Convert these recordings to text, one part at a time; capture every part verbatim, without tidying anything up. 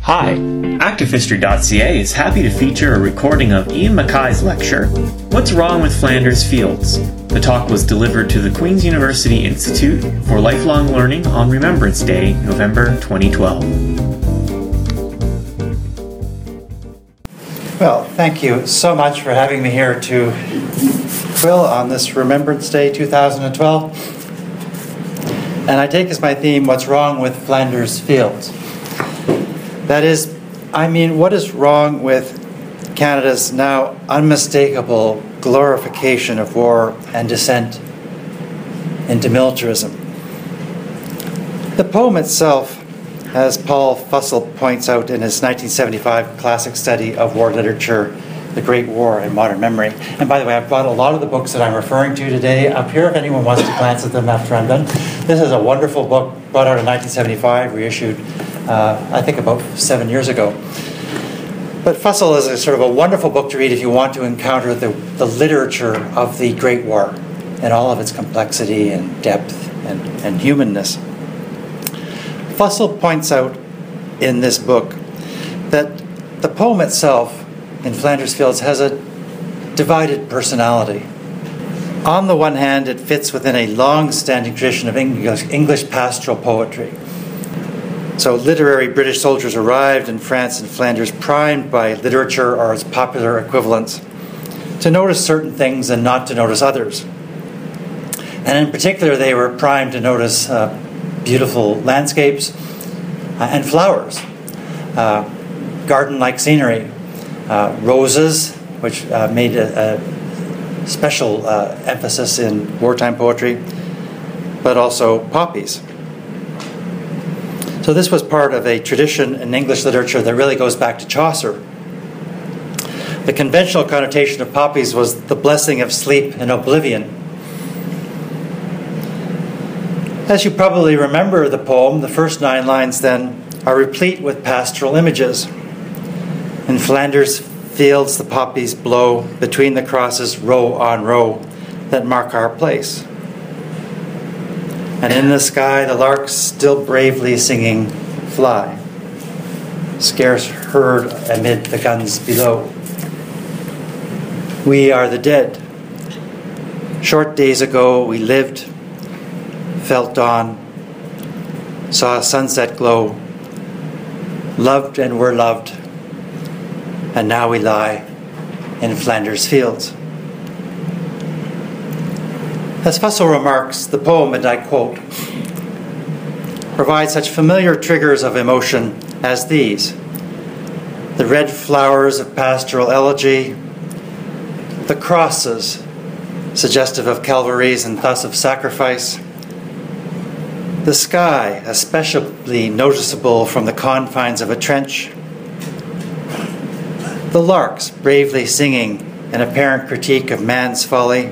Hi, Active History dot C A is happy to feature a recording of Ian Mackay's lecture, What's Wrong with Flanders Fields? The talk was delivered to the Queen's University Institute for Lifelong Learning on Remembrance Day, November twenty twelve. Well, thank you so much for having me here to quill on this Remembrance Day two thousand twelve. And I take as my theme, What's Wrong with Flanders Fields? That is, I mean, what is wrong with Canada's now unmistakable glorification of war and descent into militarism? The poem itself, as Paul Fussell points out in his nineteen seventy-five classic study of war literature, The Great War and Modern Memory. And by the way, I've brought a lot of the books that I'm referring to today up here if anyone wants to glance at them after I'm done. This is a wonderful book brought out in nineteen seventy-five, reissued, uh, I think, about seven years ago. But Fussell is a sort of a wonderful book to read if you want to encounter the, the literature of the Great War and all of its complexity and depth and, and humanness. Fussell points out in this book that the poem itself in Flanders Fields has a divided personality. On the one hand, it fits within a long-standing tradition of English, English pastoral poetry. So literary British soldiers arrived in France and Flanders primed by literature or its popular equivalents to notice certain things and not to notice others. And in particular, they were primed to notice uh, beautiful landscapes uh, and flowers, uh, garden-like scenery, uh, roses, which uh, made a, a special uh, emphasis in wartime poetry, but also poppies. So this was part of a tradition in English literature that really goes back to Chaucer. The conventional connotation of poppies was the blessing of sleep and oblivion. As you probably remember the poem, the first nine lines then are replete with pastoral images. In Flanders fields the poppies blow, between the crosses row on row that mark our place. And in the sky the larks still bravely singing fly, scarce heard amid the guns below. We are the dead. Short days ago we lived, felt dawn, saw sunset glow, loved and were loved, and now we lie in Flanders Fields. As Fussell remarks, the poem, and I quote, provides such familiar triggers of emotion as these: the red flowers of pastoral elegy, the crosses, suggestive of Calvaries and thus of sacrifice, the sky, especially noticeable from the confines of a trench, the larks bravely singing an apparent critique of man's folly,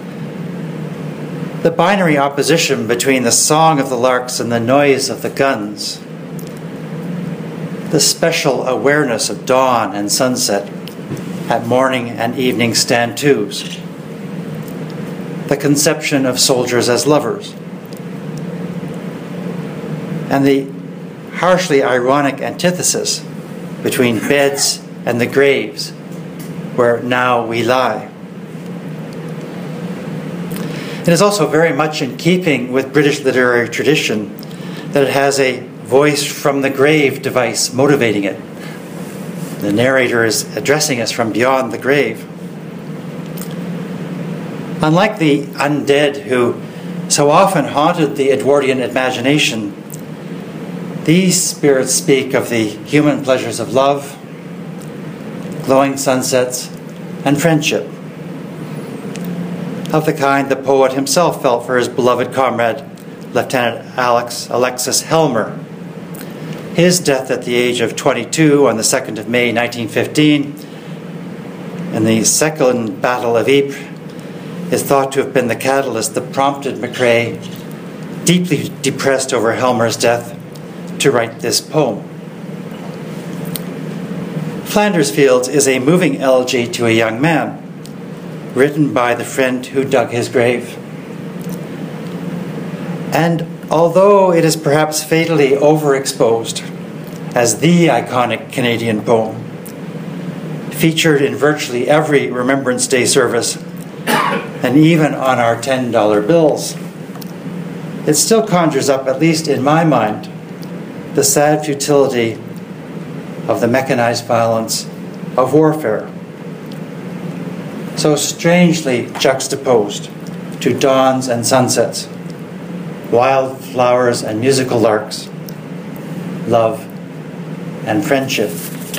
the binary opposition between the song of the larks and the noise of the guns, the special awareness of dawn and sunset at morning and evening stand-tos, the conception of soldiers as lovers, and the harshly ironic antithesis between beds and the graves where now we lie. It is also very much in keeping with British literary tradition that it has a voice from the grave device motivating it. The narrator is addressing us from beyond the grave. Unlike the undead who so often haunted the Edwardian imagination, these spirits speak of the human pleasures of love, glowing sunsets, and friendship, of the kind the poet himself felt for his beloved comrade, Lieutenant Alex Alexis Helmer. His death at the age of twenty-two on the second of May nineteen fifteen in the Second Battle of Ypres is thought to have been the catalyst that prompted McCrae, deeply depressed over Helmer's death, to write this poem. Flanders Fields is a moving elegy to a young man, written by the friend who dug his grave. And although it is perhaps fatally overexposed as the iconic Canadian poem, featured in virtually every Remembrance Day service and even on our ten dollar bills. It still conjures up, at least in my mind, the sad futility of the mechanized violence of warfare, so strangely juxtaposed to dawns and sunsets, wild flowers and musical larks, love and friendship.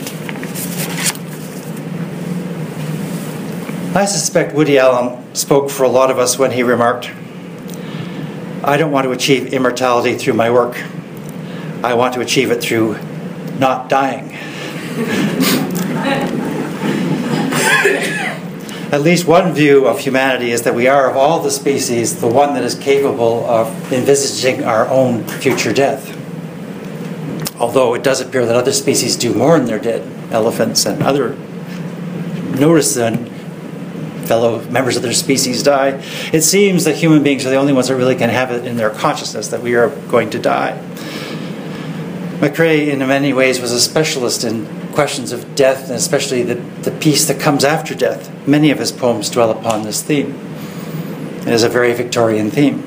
I suspect Woody Allen spoke for a lot of us when he remarked, "I don't want to achieve immortality through my work. I want to achieve it through not dying." At least one view of humanity is that we are, of all the species, the one that is capable of envisaging our own future death. Although it does appear that other species do more than their dead. Elephants and other notice when fellow members of their species die. It seems that human beings are the only ones that really can have it in their consciousness that we are going to die. McCrae, in many ways, was a specialist in questions of death, and especially the, the peace that comes after death. Many of his poems dwell upon this theme. It is a very Victorian theme.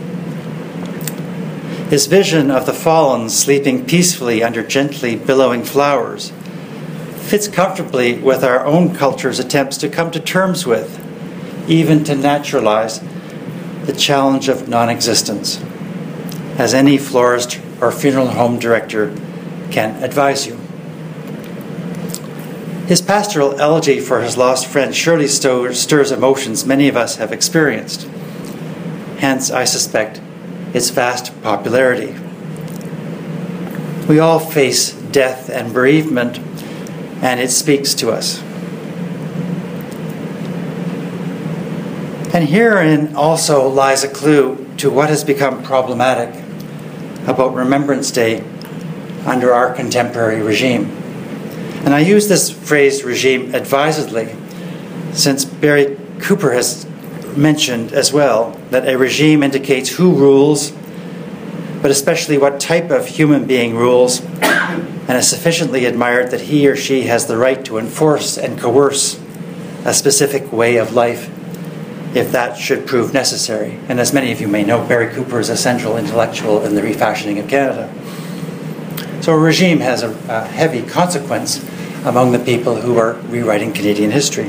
His vision of the fallen sleeping peacefully under gently billowing flowers fits comfortably with our own culture's attempts to come to terms with, even to naturalize, the challenge of non-existence, as any florist or funeral home director can advise you. His pastoral elegy for his lost friend surely stirs emotions many of us have experienced. Hence, I suspect, its vast popularity. We all face death and bereavement, and it speaks to us. And herein also lies a clue to what has become problematic about Remembrance Day under our contemporary regime. And I use this phrase regime advisedly, since Barry Cooper has mentioned as well that a regime indicates who rules, but especially what type of human being rules, and is sufficiently admired that he or she has the right to enforce and coerce a specific way of life if that should prove necessary. And as many of you may know, Barry Cooper is a central intellectual in the refashioning of Canada. So a regime has a, a heavy consequence among the people who are rewriting Canadian history.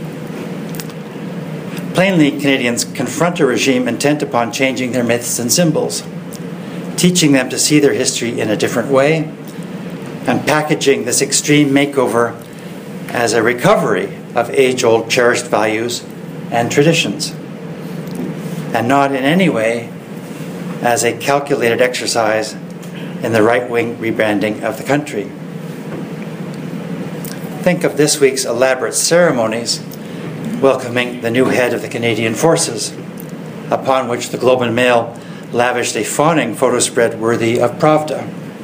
Plainly, Canadians confront a regime intent upon changing their myths and symbols, teaching them to see their history in a different way, and packaging this extreme makeover as a recovery of age-old cherished values and traditions, and not in any way as a calculated exercise in the right-wing rebranding of the country. Think of this week's elaborate ceremonies welcoming the new head of the Canadian Forces, upon which the Globe and Mail lavished a fawning photo spread worthy of Pravda.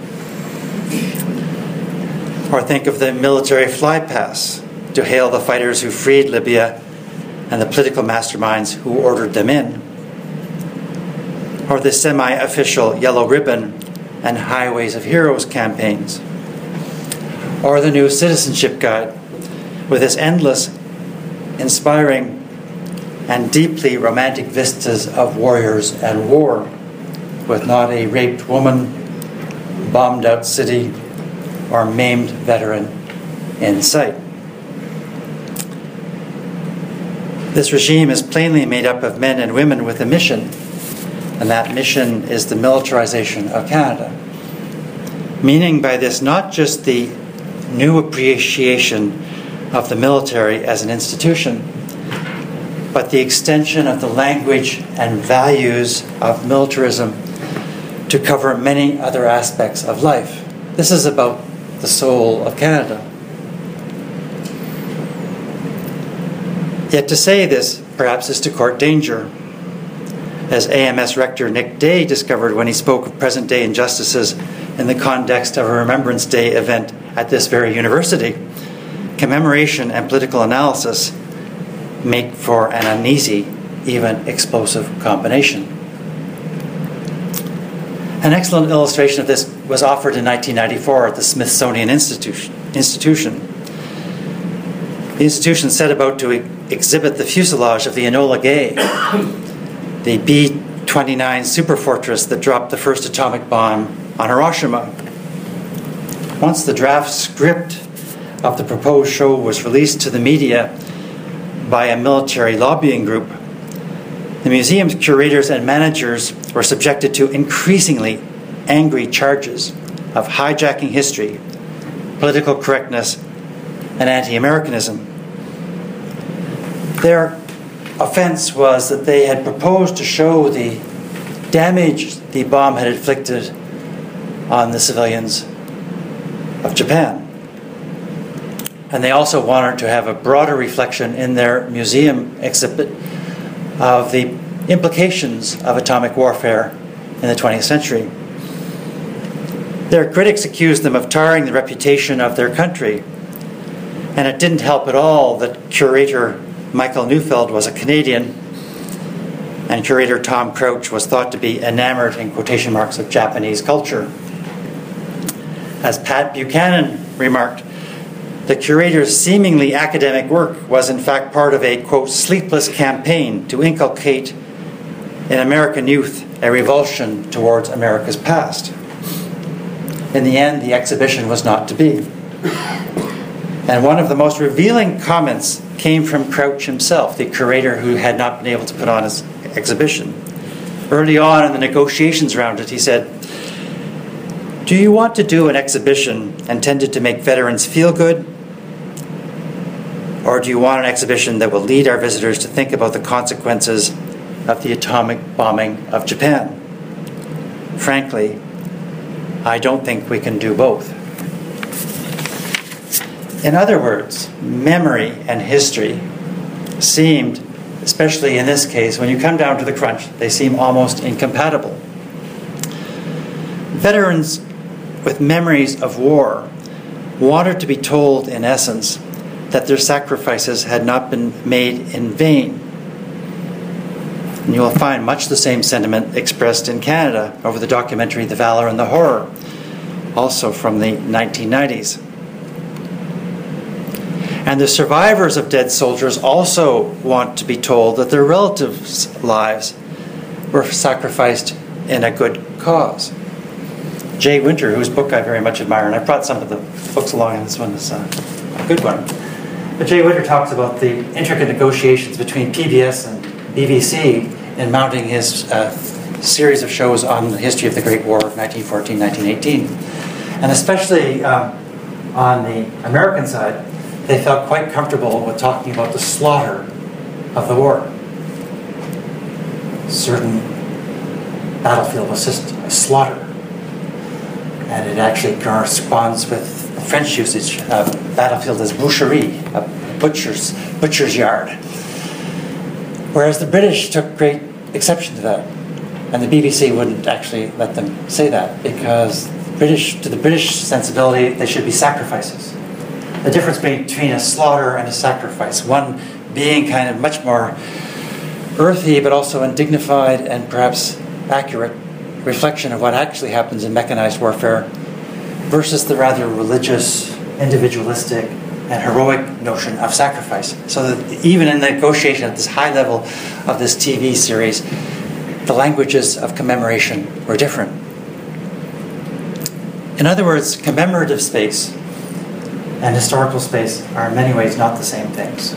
Or think of the military flypass to hail the fighters who freed Libya and the political masterminds who ordered them in. Or the semi-official Yellow Ribbon and Highways of Heroes campaigns. Or the new Citizenship Guide with its endless, inspiring, and deeply romantic vistas of warriors and war, with not a raped woman, bombed out city, or maimed veteran in sight. This regime is plainly made up of men and women with a mission, and that mission is the militarization of Canada. Meaning by this not just the new appreciation of the military as an institution, but the extension of the language and values of militarism to cover many other aspects of life. This is about the soul of Canada. Yet to say this, perhaps, is to court danger. As A M S Rector Nick Day discovered when he spoke of present-day injustices in the context of a Remembrance Day event at this very university, commemoration and political analysis make for an uneasy, even explosive combination. An excellent illustration of this was offered in nineteen ninety-four at the Smithsonian Institution. Institution. The institution set about to e- exhibit the fuselage of the Enola Gay, the B twenty-nine superfortress that dropped the first atomic bomb on Hiroshima. Once the draft script of the proposed show was released to the media by a military lobbying group, the museum's curators and managers were subjected to increasingly angry charges of hijacking history, political correctness, and anti-Americanism. Their offense was that they had proposed to show the damage the bomb had inflicted on the civilians of Japan. And they also wanted to have a broader reflection in their museum exhibit of the implications of atomic warfare in the twentieth century. Their critics accused them of tarring the reputation of their country, and it didn't help at all that curator Michael Neufeld was a Canadian, and curator Tom Crouch was thought to be enamored, in quotation marks, of Japanese culture. As Pat Buchanan remarked, the curator's seemingly academic work was in fact part of a, quote, sleepless campaign to inculcate in American youth a revulsion towards America's past. In the end, the exhibition was not to be. And one of the most revealing comments came from Crouch himself, the curator who had not been able to put on his exhibition. Early on in the negotiations around it, he said, "Do you want to do an exhibition intended to make veterans feel good? Or do you want an exhibition that will lead our visitors to think about the consequences of the atomic bombing of Japan? Frankly, I don't think we can do both." In other words, memory and history seemed, especially in this case, when you come down to the crunch, they seem almost incompatible. Veterans with memories of war wanted to be told, in essence, that their sacrifices had not been made in vain. And you will find much the same sentiment expressed in Canada over the documentary The Valor and the Horror, also from the nineteen nineties. And the survivors of dead soldiers also want to be told that their relatives' lives were sacrificed in a good cause. Jay Winter, whose book I very much admire, and I brought some of the books along, and this one is a good one. But Jay Winter talks about the intricate negotiations between P B S and B B C in mounting his uh, series of shows on the history of the Great War of nineteen fourteen to nineteen eighteen. And especially um, on the American side, they felt quite comfortable with talking about the slaughter of the war. Certain battlefield was just a slaughter. And it actually corresponds with French usage of battlefield as boucherie, a butcher's, butcher's yard. Whereas the British took great exception to that. And the B B C wouldn't actually let them say that, because British, to the British sensibility, they should be sacrifices. The difference between a slaughter and a sacrifice, one being kind of much more earthy but also undignified and perhaps accurate reflection of what actually happens in mechanized warfare, versus the rather religious, individualistic, and heroic notion of sacrifice. So that even in the negotiation at this high level of this T V series, the languages of commemoration were different. In other words, commemorative space and historical space are in many ways not the same things.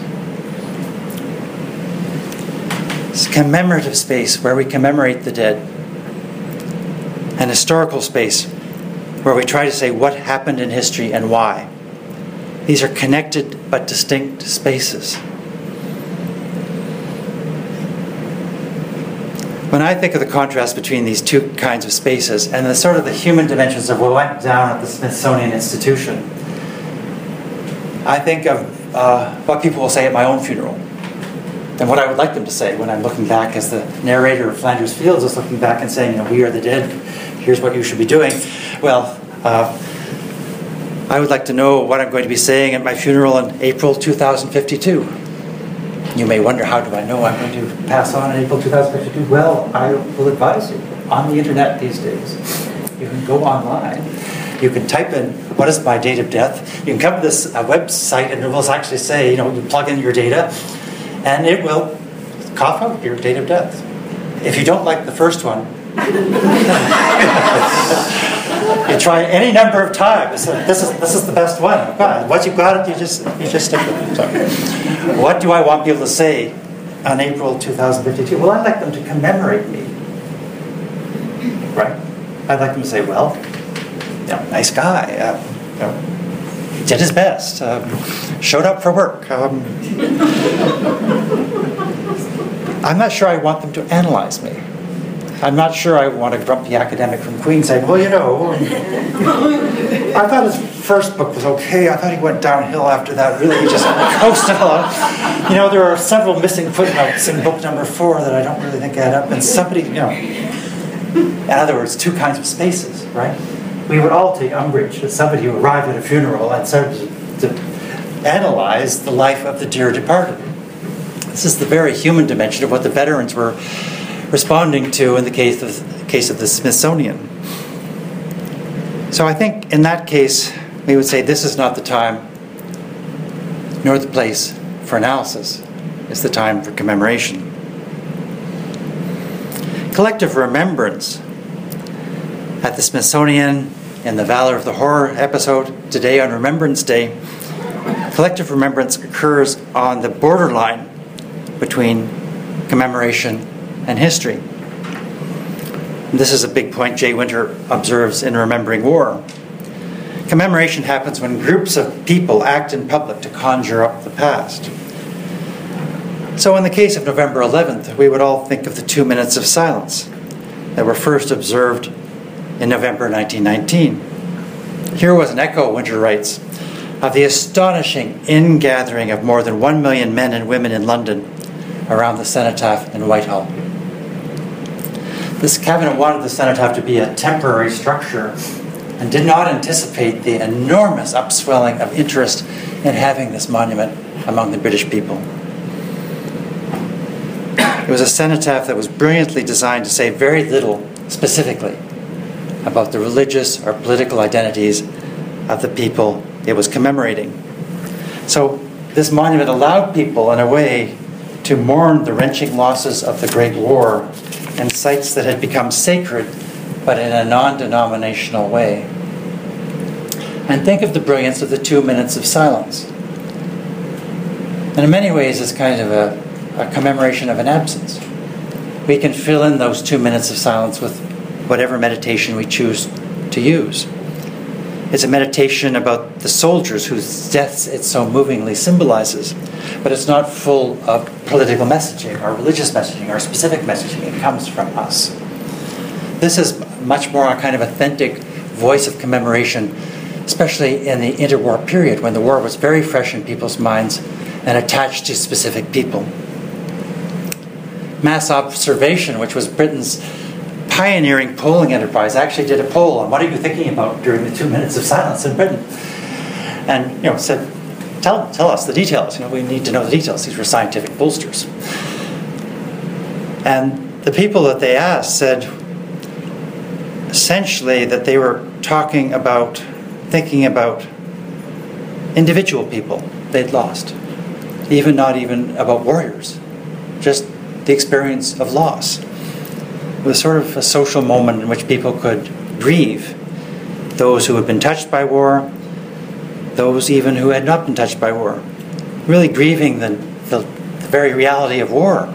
It's commemorative space where we commemorate the dead, and historical space where we try to say what happened in history and why. These are connected but distinct spaces. When I think of the contrast between these two kinds of spaces and the sort of the human dimensions of what went down at the Smithsonian Institution, I think of uh, what people will say at my own funeral, and what I would like them to say when I'm looking back as the narrator of Flanders Fields is looking back and saying, you know, we are the dead, here's what you should be doing. Well, uh, I would like to know what I'm going to be saying at my funeral in April two thousand fifty-two. You may wonder, how do I know I'm going to pass on in April two thousand fifty-two? Well, I will advise you. on the internet these days. You can go online. You can type in, what is my date of death? You can come to this uh, website and it will actually say, you know, you plug in your data and it will cough out your date of death. If you don't like the first one, you try any number of times. This is this is the best one. Once you've got it, you just you just stick with it. So, what do I want people to say on April two thousand fifty-two? Well, I'd like them to commemorate me. Right? I'd like them to say, well, you know, nice guy. Uh, you know, did his best. Um, showed up for work. Um, I'm not sure I want them to analyze me. I'm not sure I want a grumpy academic from Queens saying, well, you know, I thought his first book was okay. I thought he went downhill after that. Really, he just coasted along. You know, there are several missing footnotes in book number four that I don't really think add up. And somebody, you know, in other words, two kinds of spaces, right? We would all take umbrage at somebody who arrived at a funeral and started to, to analyze the life of the dear departed. This is the very human dimension of what the veterans were responding to in the case of, the case of the Smithsonian. So I think in that case, we would say this is not the time nor the place for analysis. It's the time for commemoration. Collective remembrance at the Smithsonian in the Valor of the Horror episode today on Remembrance Day, collective remembrance occurs on the borderline between commemoration and history. And this is a big point Jay Winter observes in Remembering War. Commemoration happens when groups of people act in public to conjure up the past. So in the case of November eleventh, we would all think of the two minutes of silence that were first observed in November nineteen nineteen. Here was an echo, Winter writes, of the astonishing ingathering of more than one million men and women in London around the cenotaph in Whitehall. This cabinet wanted the cenotaph to be a temporary structure and did not anticipate the enormous upswelling of interest in having this monument among the British people. It was a cenotaph that was brilliantly designed to say very little specifically about the religious or political identities of the people it was commemorating. So this monument allowed people, in a way, to mourn the wrenching losses of the Great War and sites that had become sacred, but in a non-denominational way. And think of the brilliance of the two minutes of silence. And in many ways, it's kind of a, a commemoration of an absence. We can fill in those two minutes of silence with whatever meditation we choose to use. It's a meditation about the soldiers whose deaths it so movingly symbolizes, but it's not full of political messaging or religious messaging or specific messaging. It comes from us. This is much more a kind of authentic voice of commemoration, especially in the interwar period when the war was very fresh in people's minds and attached to specific people. Mass Observation, which was Britain's pioneering polling enterprise, actually did a poll on what are you thinking about during the two minutes of silence in Britain, and you know said, "Tell tell us the details. You know, we need to know the details." These were scientific pollsters, and the people that they asked said essentially that they were talking about, thinking about individual people they'd lost, even not even about warriors, just the experience of loss. It was sort of a social moment in which people could grieve those who had been touched by war, those even who had not been touched by war, really grieving the, the, the very reality of war.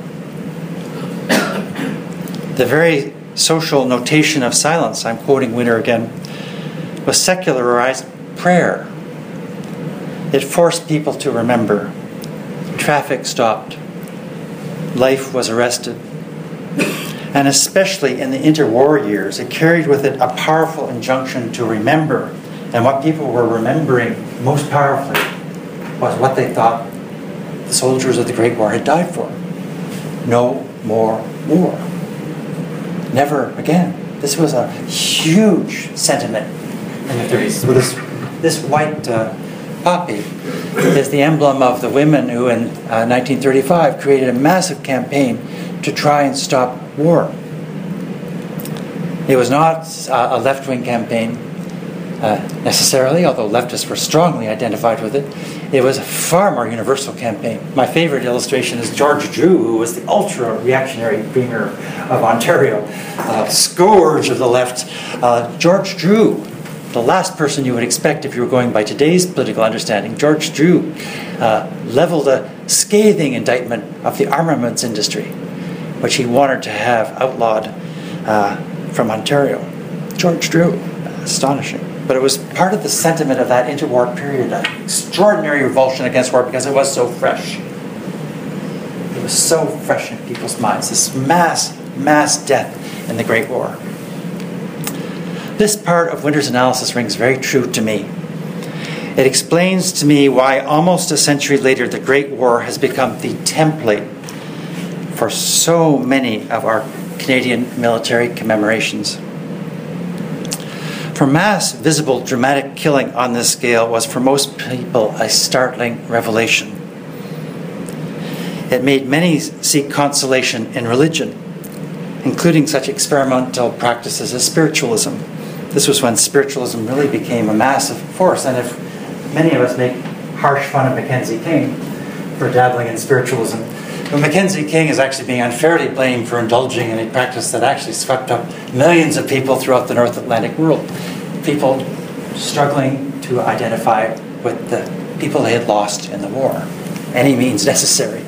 The very social notation of silence, I'm quoting Winter again, was secularized prayer. It forced people to remember. Traffic stopped. Life was arrested. And especially in the interwar years, it carried with it a powerful injunction to remember. And what people were remembering most powerfully was what they thought the soldiers of the Great War had died for. No more war. Never again. This was a huge sentiment in the thirties. So this, this white uh, poppy is the emblem of the women who in uh, nineteen thirty-five created a massive campaign to try and stop war. It was not uh, a left-wing campaign uh, necessarily, although leftists were strongly identified with it. It was a far more universal campaign. My favorite illustration is George Drew, who was the ultra-reactionary Premier of Ontario, uh, scourge of the left. Uh, George Drew, the last person you would expect if you were going by today's political understanding. George Drew uh, leveled a scathing indictment of the armaments industry, which he wanted to have outlawed uh, from Ontario. George Drew, astonishing. But it was part of the sentiment of that interwar period, an extraordinary revulsion against war because it was so fresh. It was so fresh in people's minds, this mass, mass death in the Great War. This part of Winter's analysis rings very true to me. It explains to me why almost a century later the Great War has become the template for so many of our Canadian military commemorations. For mass, visible, dramatic killing on this scale was for most people a startling revelation. It made many seek consolation in religion, including such experimental practices as spiritualism. This was when spiritualism really became a massive force, and if many of us make harsh fun of Mackenzie King for dabbling in spiritualism, but Mackenzie King is actually being unfairly blamed for indulging in a practice that actually swept up millions of people throughout the North Atlantic world. People struggling to identify with the people they had lost in the war. Any means necessary.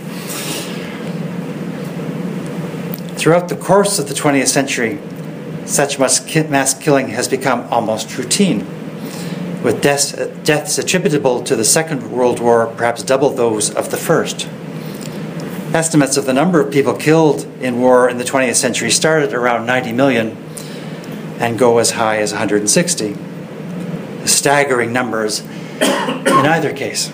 Throughout the course of the twentieth century, such mass killing has become almost routine, with deaths, deaths attributable to the Second World War perhaps double those of the First. Estimates of the number of people killed in war in the twentieth century started around ninety million and go as high as one hundred sixty. Staggering numbers in either case.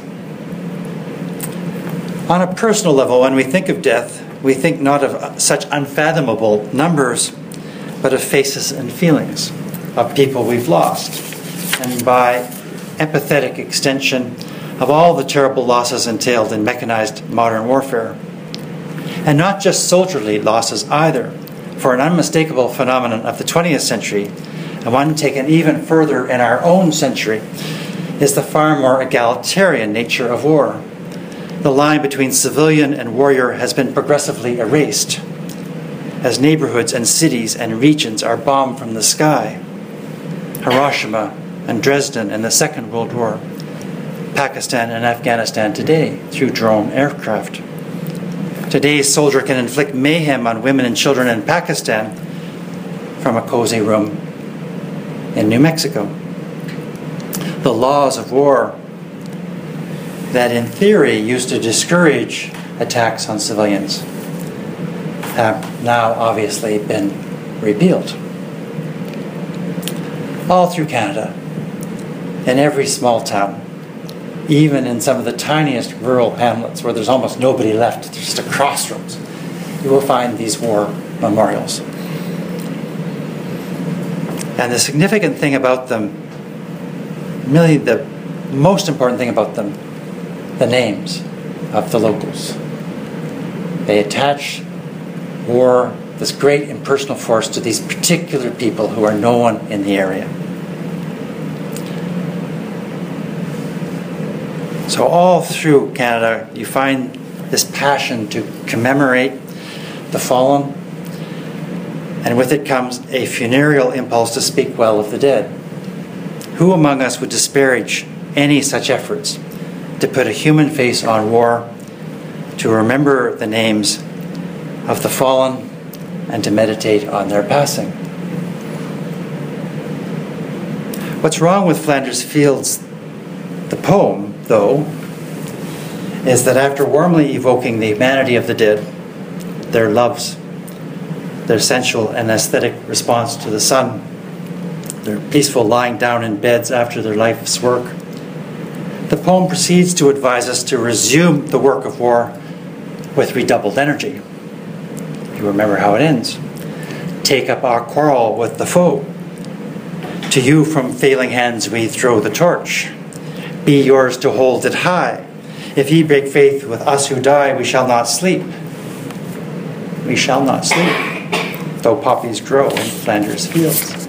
On a personal level, when we think of death, we think not of such unfathomable numbers, but of faces and feelings of people we've lost, and by empathetic extension of all the terrible losses entailed in mechanized modern warfare. And not just soldierly losses either, for an unmistakable phenomenon of the twentieth century, and one taken even further in our own century, is the far more egalitarian nature of war. The line between civilian and warrior has been progressively erased, as neighborhoods and cities and regions are bombed from the sky. Hiroshima and Dresden in the Second World War, Pakistan and Afghanistan today through drone aircraft. Today's soldier can inflict mayhem on women and children in Pakistan from a cozy room in New Mexico. The laws of war that in theory used to discourage attacks on civilians have now obviously been repealed. All through Canada, in every small town, even in some of the tiniest rural hamlets where there's almost nobody left, there's just a crossroads, you will find these war memorials. And the significant thing about them, really the most important thing about them, the names of the locals. They attach war, this great impersonal force, to these particular people who are known in the area. So all through Canada, you find this passion to commemorate the fallen, and with it comes a funereal impulse to speak well of the dead. Who among us would disparage any such efforts to put a human face on war, to remember the names of the fallen, and to meditate on their passing? What's wrong with Flanders Fields, the poem, though, is that after warmly evoking the humanity of the dead, their loves, their sensual and aesthetic response to the sun, their peaceful lying down in beds after their life's work, the poem proceeds to advise us to resume the work of war with redoubled energy. You remember how it ends. Take up our quarrel with the foe. To you from failing hands we throw the torch. Be yours to hold it high. If ye break faith with us who die, we shall not sleep. We shall not sleep. though poppies grow in Flanders fields.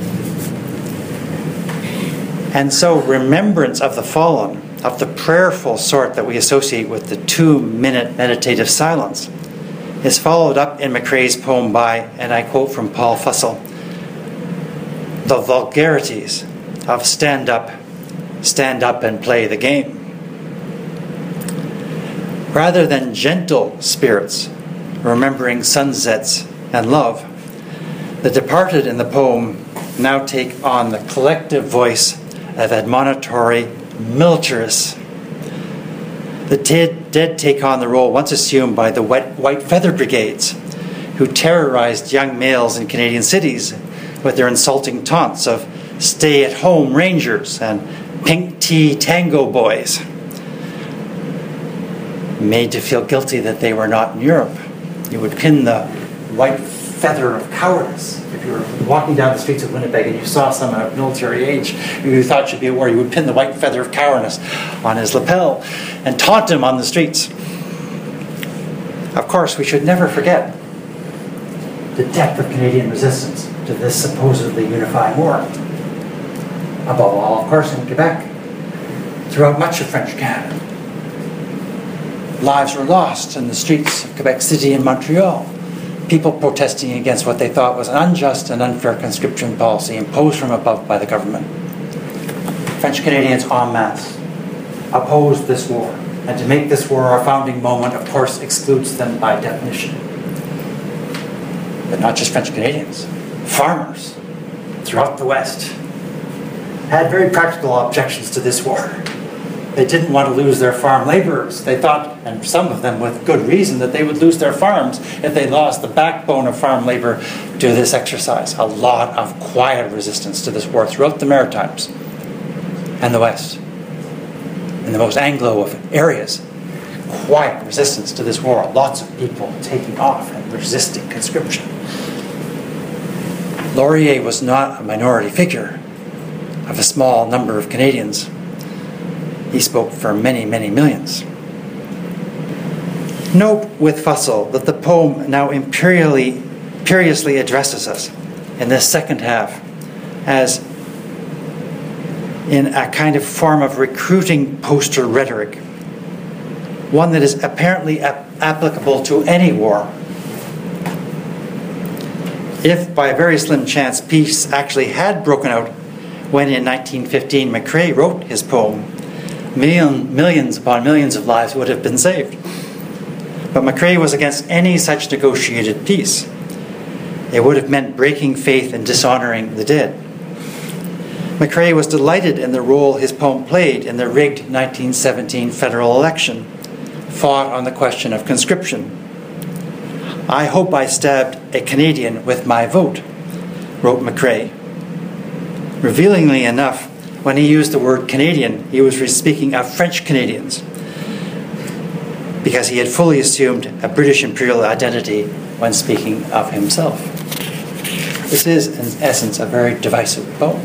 And so remembrance of the fallen, of the prayerful sort that we associate with the two-minute meditative silence, is followed up in McCrae's poem by, and I quote from Paul Fussell, the vulgarities of stand up, stand up and play the game. Rather than gentle spirits, remembering sunsets and love, the departed in the poem now take on the collective voice of admonitory militarists. The dead, dead take on the role once assumed by the wet, white feather brigades, who terrorized young males in Canadian cities with their insulting taunts of stay-at-home rangers and pink tea tango boys, made to feel guilty that they were not in Europe. You would pin the white feather of cowardice. If you were walking down the streets of Winnipeg and you saw someone of military age who you thought should be at war, you would pin the white feather of cowardice on his lapel and taunt him on the streets. Of course, we should never forget the depth of Canadian resistance to this supposedly unifying war. Above all, of course, in Quebec, throughout much of French Canada. Lives were lost in the streets of Quebec City and Montreal. People protesting against what they thought was an unjust and unfair conscription policy imposed from above by the government. French Canadians en masse opposed this war, and to make this war our founding moment, of course, excludes them by definition. But not just French Canadians. Farmers throughout the West had very practical objections to this war. They didn't want to lose their farm laborers. They thought, and some of them with good reason, that they would lose their farms if they lost the backbone of farm labor to this exercise. A lot of quiet resistance to this war throughout the Maritimes and the West. In the most Anglo of areas, quiet resistance to this war. Lots of people taking off and resisting conscription. Laurier was not a minority figure of a small number of Canadians. He spoke for many, many millions. Note with Fussell that the poem now imperially, imperiously addresses us in this second half as in a kind of form of recruiting poster rhetoric, one that is apparently ap- applicable to any war. If by a very slim chance peace actually had broken out when in nineteen fifteen McCrae wrote his poem, Million, millions upon millions of lives would have been saved. But McCrae was against any such negotiated peace. It would have meant breaking faith and dishonoring the dead. McCrae was delighted in the role his poem played in the rigged nineteen seventeen federal election, fought on the question of conscription. I hope I stabbed a Canadian with my vote, wrote McCrae. Revealingly enough, when he used the word Canadian, he was speaking of French Canadians, because he had fully assumed a British imperial identity when speaking of himself. This is, in essence, a very divisive poem.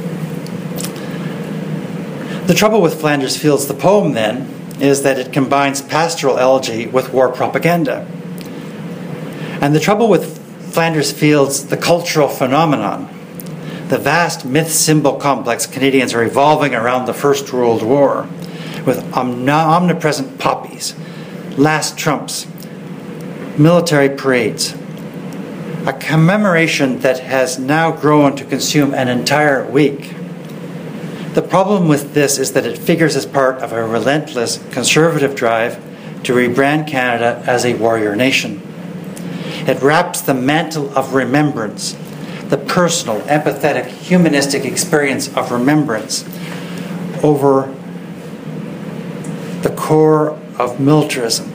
The trouble with Flanders Fields, the poem, then, is that it combines pastoral elegy with war propaganda. And the trouble with Flanders Fields, the cultural phenomenon, the vast myth-symbol complex Canadians are evolving around the First World War, with omnipresent poppies, last trumps, military parades, a commemoration that has now grown to consume an entire week. The problem with this is that it figures as part of a relentless conservative drive to rebrand Canada as a warrior nation. It wraps the mantle of remembrance, the personal, empathetic, humanistic experience of remembrance, over the core of militarism.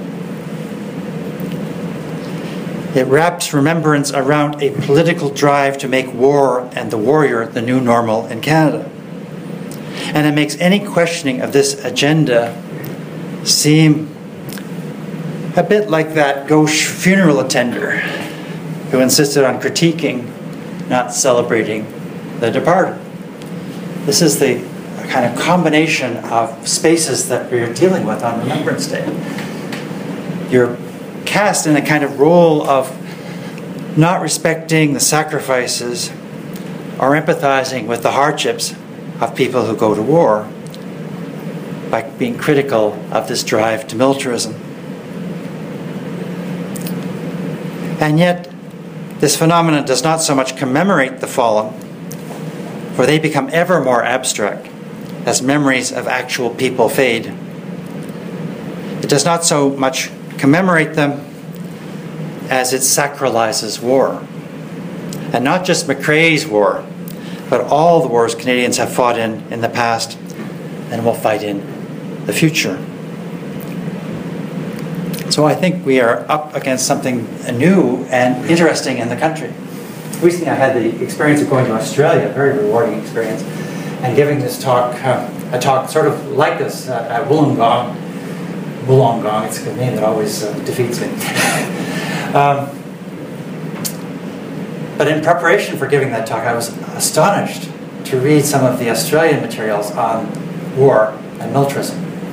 It wraps remembrance around a political drive to make war and the warrior the new normal in Canada. And it makes any questioning of this agenda seem a bit like that gauche funeral attender who insisted on critiquing, not celebrating, the departed. This is the kind of combination of spaces that we're dealing with on Remembrance Day. You're cast in a kind of role of not respecting the sacrifices or empathizing with the hardships of people who go to war by being critical of this drive to militarism. And yet, this phenomenon does not so much commemorate the fallen, for they become ever more abstract as memories of actual people fade. It does not so much commemorate them as it sacralizes war. And not just McRae's war, but all the wars Canadians have fought in in the past and will fight in the future. So I think we are up against something new and interesting in the country. Recently I had the experience of going to Australia, a very rewarding experience, and giving this talk, uh, a talk sort of like this uh, at Wollongong. Wollongong, it's a name that always uh, defeats me. um, but in preparation for giving that talk, I was astonished to read some of the Australian materials on war and militarism.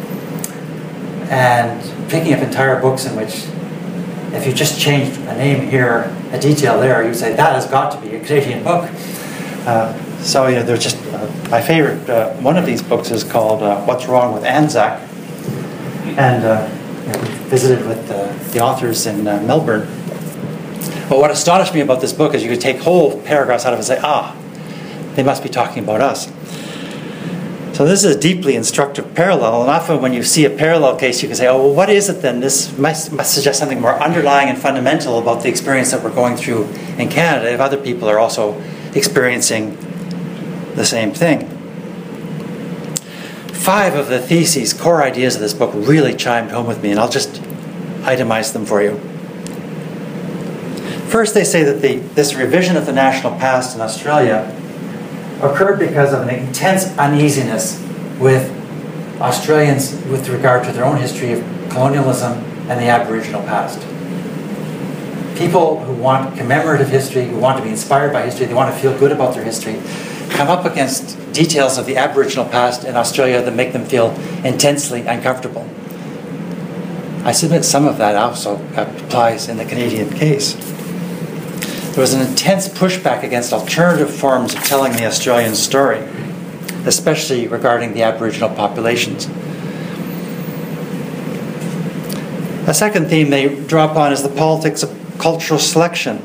And picking up entire books in which, if you just changed a name here, a detail there, you'd say, that has got to be a Canadian book. Uh, so, you know, they're just, uh, my favorite, uh, one of these books is called uh, What's Wrong with Anzac? And uh, you know, we visited with uh, the authors in uh, Melbourne. But what astonished me about this book is you could take whole paragraphs out of it and say, ah, they must be talking about us. So this is a deeply instructive parallel, and often when you see a parallel case, you can say, oh, well, what is it then? This must, must suggest something more underlying and fundamental about the experience that we're going through in Canada if other people are also experiencing the same thing. Five of the theses, core ideas of this book really chimed home with me, and I'll just itemize them for you. First, they say that the, this revision of the national past in Australia occurred because of an intense uneasiness with Australians with regard to their own history of colonialism and the Aboriginal past. People who want commemorative history, who want to be inspired by history, they want to feel good about their history, come up against details of the Aboriginal past in Australia that make them feel intensely uncomfortable. I submit some of that also applies in the Canadian case. There was an intense pushback against alternative forms of telling the Australian story, especially regarding the Aboriginal populations. A second theme they draw upon is the politics of cultural selection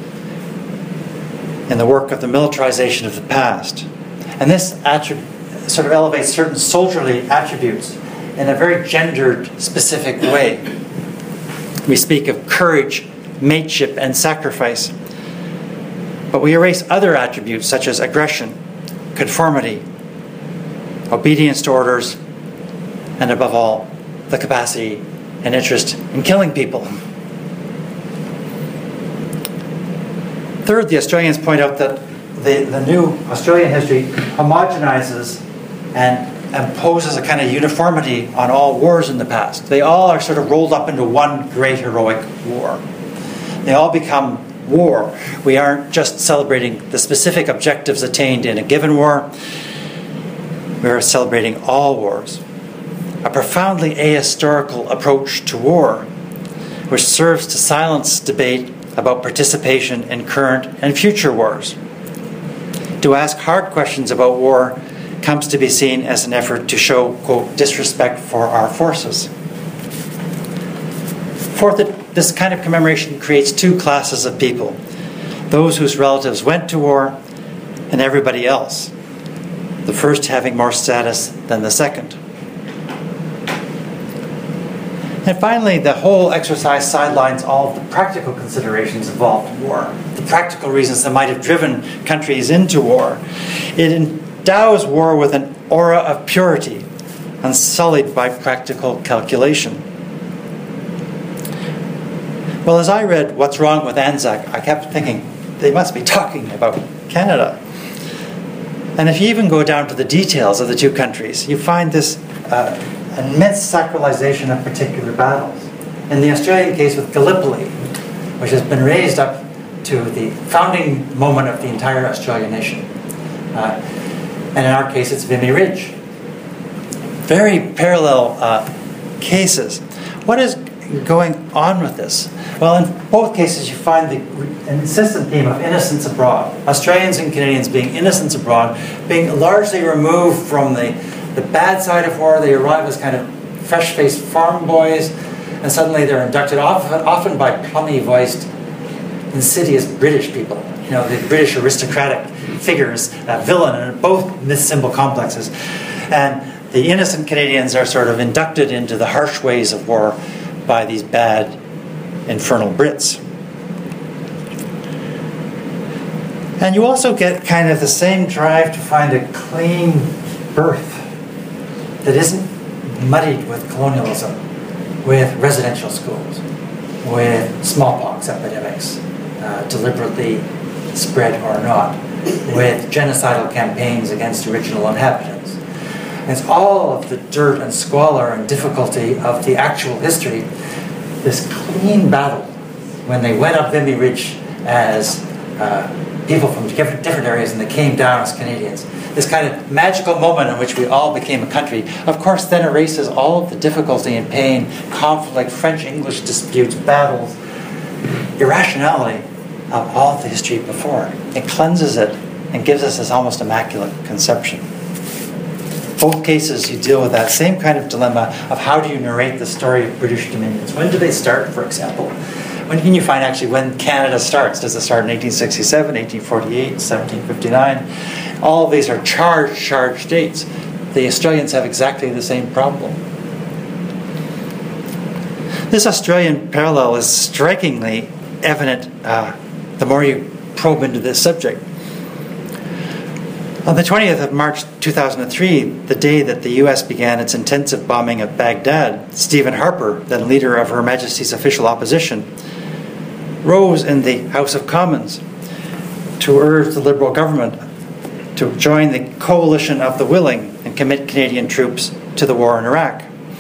in the work of the militarization of the past. And this attrib- sort of elevates certain soldierly attributes in a very gendered, specific way. We speak of courage, mateship, and sacrifice. But we erase other attributes such as aggression, conformity, obedience to orders, and above all, the capacity and interest in killing people. Third, the Australians point out that the, the new Australian history homogenizes and imposes a kind of uniformity on all wars in the past. They all are sort of rolled up into one great heroic war. They all become war. We aren't just celebrating the specific objectives attained in a given war. We are celebrating all wars. A profoundly ahistorical approach to war, which serves to silence debate about participation in current and future wars. To ask hard questions about war comes to be seen as an effort to show, quote, disrespect for our forces. Fourth, this kind of commemoration creates two classes of people: those whose relatives went to war and everybody else, the first having more status than the second. And finally, the whole exercise sidelines all of the practical considerations involved in war, the practical reasons that might have driven countries into war. It endows war with an aura of purity, unsullied by practical calculation. Well, as I read What's Wrong with Anzac, I kept thinking, they must be talking about Canada. And if you even go down to the details of the two countries, you find this uh, immense sacralization of particular battles. In the Australian case with Gallipoli, which has been raised up to the founding moment of the entire Australian nation. Uh, and in our case, it's Vimy Ridge. Very parallel uh, cases. What is going on with this? Well, in both cases, you find the an insistent theme of innocence abroad. Australians and Canadians being innocents abroad, being largely removed from the, the bad side of war. They arrive as kind of fresh-faced farm boys, and suddenly they're inducted, often, often by plummy-voiced, insidious British people. You know, the British aristocratic figures, uh, villain, and both myth symbol complexes. And the innocent Canadians are sort of inducted into the harsh ways of war by these bad, infernal Brits. And you also get kind of the same drive to find a clean birth that isn't muddied with colonialism, with residential schools, with smallpox epidemics, uh, deliberately spread or not, with genocidal campaigns against original inhabitants. It's all of the dirt and squalor and difficulty of the actual history, this clean battle when they went up Vimy Ridge as uh, people from different, different areas and they came down as Canadians. This kind of magical moment in which we all became a country, of course, then erases all of the difficulty and pain, conflict, French-English disputes, battles, irrationality of all of the history before. It cleanses it and gives us this almost immaculate conception. Both cases, you deal with that same kind of dilemma of how do you narrate the story of British dominions. When do they start, for example? When can you find actually when Canada starts? Does it start in eighteen sixty-seven, eighteen forty-eight, seventeen fifty-nine? All of these are charged, charged dates. The Australians have exactly the same problem. This Australian parallel is strikingly evident uh, the more you probe into this subject. On the twentieth of March two thousand three, the day that the U S began its intensive bombing of Baghdad, Stephen Harper, then leader of Her Majesty's official opposition, rose in the House of Commons to urge the Liberal government to join the coalition of the willing and commit Canadian troops to the war in Iraq.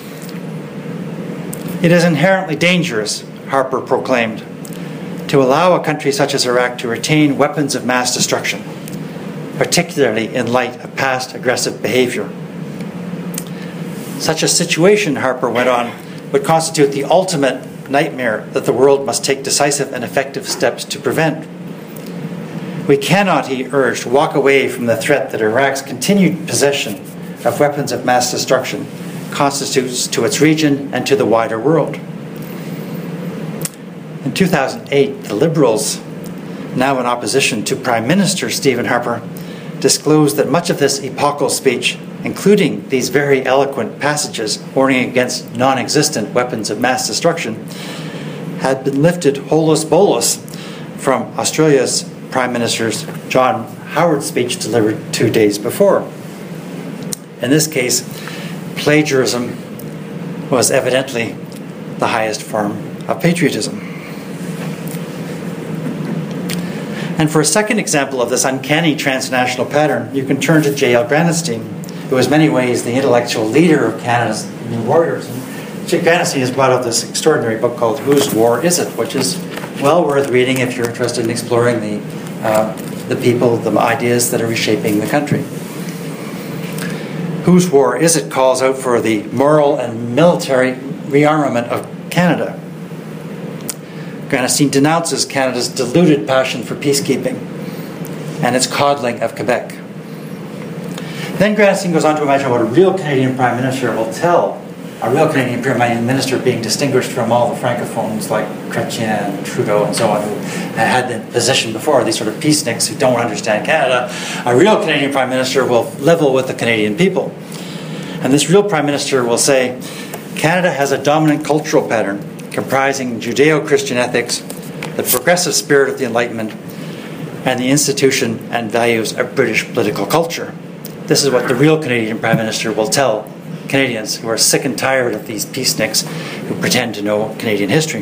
It is inherently dangerous, Harper proclaimed, to allow a country such as Iraq to retain weapons of mass destruction, particularly in light of past aggressive behavior. Such a situation, Harper went on, would constitute the ultimate nightmare that the world must take decisive and effective steps to prevent. We cannot, he urged, walk away from the threat that Iraq's continued possession of weapons of mass destruction constitutes to its region and to the wider world. In two thousand eight, the Liberals, now in opposition to Prime Minister Stephen Harper, disclosed that much of this epochal speech, including these very eloquent passages warning against non-existent weapons of mass destruction, had been lifted holus bolus from Australia's Prime Minister's John Howard speech delivered two days before. In this case, plagiarism was evidently the highest form of patriotism. And for a second example of this uncanny transnational pattern, you can turn to J L Granatstein, who is in many ways the intellectual leader of Canada's New Warriors. And J L Granatstein has brought out this extraordinary book called Whose War Is It?, which is well worth reading if you're interested in exploring the, uh, the people, the ideas that are reshaping the country. Whose War Is It? Calls out for the moral and military rearmament of Canada. Granatstein denounces Canada's deluded passion for peacekeeping and its coddling of Quebec. Then Granatstein goes on to imagine what a real Canadian Prime Minister will tell a real Canadian Prime Minister, being distinguished from all the francophones like Chrétien and Trudeau and so on, who had the position before, these sort of peaceniks who don't understand Canada. A real Canadian Prime Minister will level with the Canadian people. And this real Prime Minister will say, Canada has a dominant cultural pattern comprising Judeo-Christian ethics, the progressive spirit of the Enlightenment, and the institution and values of British political culture. This is what the real Canadian Prime Minister will tell Canadians who are sick and tired of these peaceniks who pretend to know Canadian history.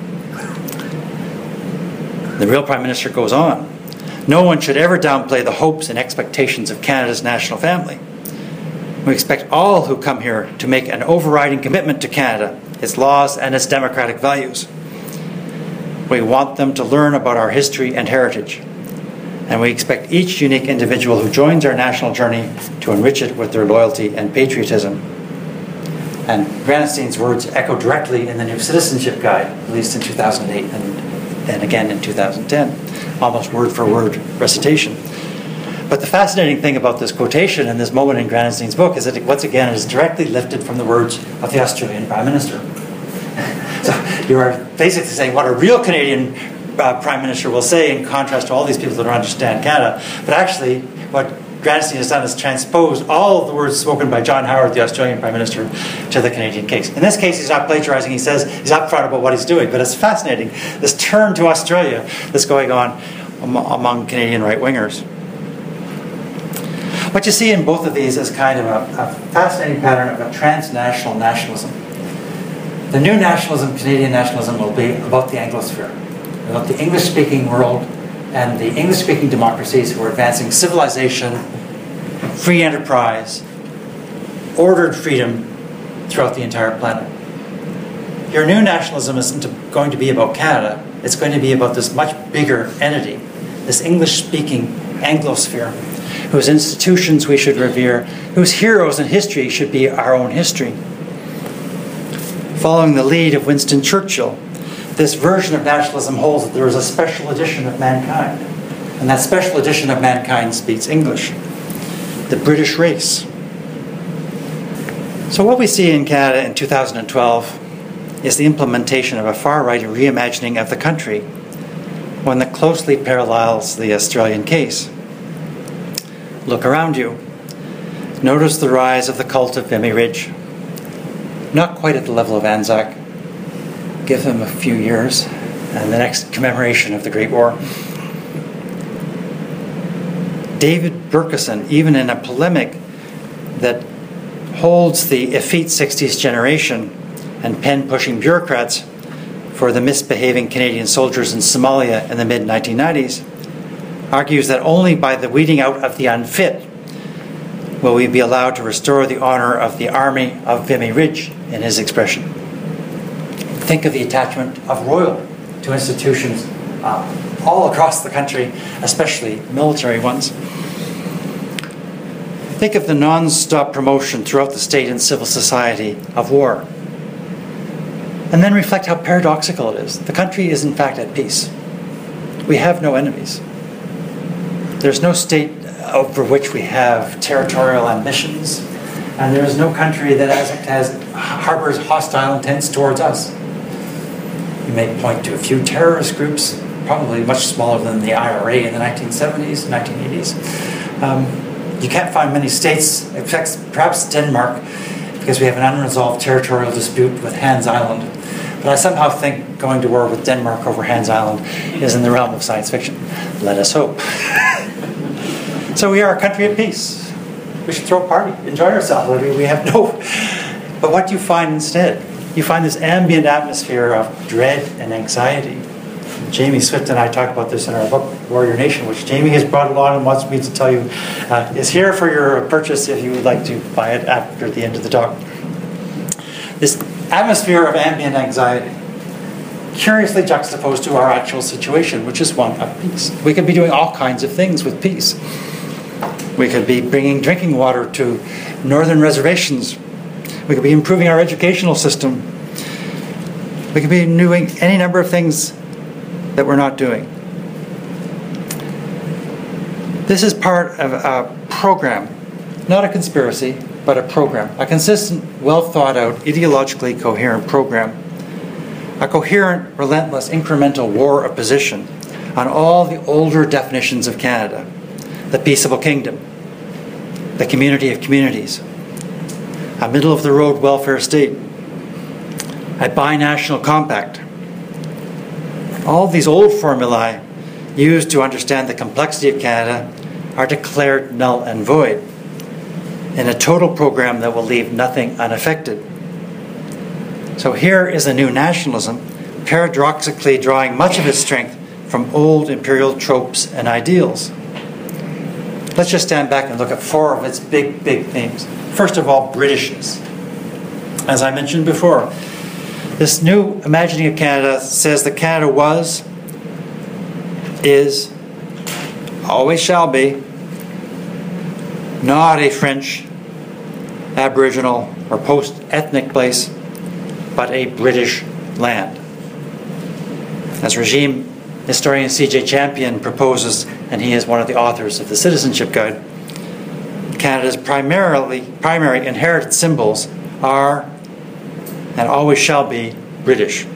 The real Prime Minister goes on. No one should ever downplay the hopes and expectations of Canada's national family. We expect all who come here to make an overriding commitment to Canada, its laws and its democratic values. We want them to learn about our history and heritage, and we expect each unique individual who joins our national journey to enrich it with their loyalty and patriotism. And Granatstein's words echo directly in the New Citizenship Guide, released in two thousand eight and then again in two thousand ten, almost word for word recitation. But the fascinating thing about this quotation and this moment in Granatstein's book is that it, once again, is directly lifted from the words of the Australian Prime Minister. So you are basically saying what a real Canadian uh, Prime Minister will say in contrast to all these people that don't understand Canada. But actually, what Granatstein has done is transposed all of the words spoken by John Howard, the Australian Prime Minister, to the Canadian case. In this case, he's not plagiarizing. He says he's upfront about what he's doing. But it's fascinating, this turn to Australia that's going on among Canadian right-wingers. What you see in both of these is kind of a, a fascinating pattern of a transnational nationalism. The new nationalism, Canadian nationalism, will be about the Anglosphere, about the English-speaking world and the English-speaking democracies who are advancing civilization, free enterprise, ordered freedom throughout the entire planet. Your new nationalism isn't going to be about Canada. It's going to be about this much bigger entity, this English-speaking Anglosphere, whose institutions we should revere, whose heroes in history should be our own history. Following the lead of Winston Churchill, this version of nationalism holds that there is a special edition of mankind. And that special edition of mankind speaks English. The British race. So what we see in Canada in two thousand twelve is the implementation of a far-right reimagining of the country, one that closely parallels the Australian case. Look around you. Notice the rise of the cult of Vimy Ridge. Not quite at the level of Anzac. Give them a few years, and the next commemoration of the Great War. David Burkeson, even in a polemic that holds the effete sixties generation and pen-pushing bureaucrats for the misbehaving Canadian soldiers in Somalia in the mid nineteen nineties, argues that only by the weeding out of the unfit will we be allowed to restore the honor of the Army of Vimy Ridge, in his expression. Think of the attachment of Royal to institutions uh, all across the country, especially military ones. Think of the non-stop promotion throughout the state and civil society of war. And then reflect how paradoxical it is. The country is in fact at peace. We have no enemies. There's no state over which we have territorial ambitions, and there is no country that has, has harbors hostile intents towards us. You may point to a few terrorist groups, probably much smaller than the I R A in the nineteen seventies, nineteen eighties. Um, you can't find many states, except perhaps Denmark, because we have an unresolved territorial dispute with Hans Island. But I somehow think going to war with Denmark over Hans Island is in the realm of science fiction. Let us hope. So we are a country at peace. We should throw a party, enjoy ourselves. We have no... But what do you find instead? You find this ambient atmosphere of dread and anxiety. Jamie Swift and I talk about this in our book, Warrior Nation, which Jamie has brought along and wants me to tell you uh, is here for your purchase if you would like to buy it after the end of the talk. This atmosphere of ambient anxiety, curiously juxtaposed to our actual situation, which is one of peace. We could be doing all kinds of things with peace. We could be bringing drinking water to northern reservations. We could be improving our educational system. We could be doing any number of things that we're not doing. This is part of a program, not a conspiracy, but a program, a consistent, well thought out, ideologically coherent program, a coherent, relentless, incremental war of position on all the older definitions of Canada: the peaceable kingdom, the community of communities, a middle-of-the-road welfare state, a binational compact. All these old formulae used to understand the complexity of Canada are declared null and void in a total program that will leave nothing unaffected. So here is a new nationalism, paradoxically drawing much of its strength from old imperial tropes and ideals. Let's just stand back and look at four of its big, big themes. First of all, Britishness. As I mentioned before, this new imagining of Canada says that Canada was, is, always shall be, not a French, Aboriginal or post-ethnic place, but a British land. As regime historian C J Champion proposes, and he is one of the authors of the Citizenship Guide, Canada's primarily primary inherited symbols are and always shall be British.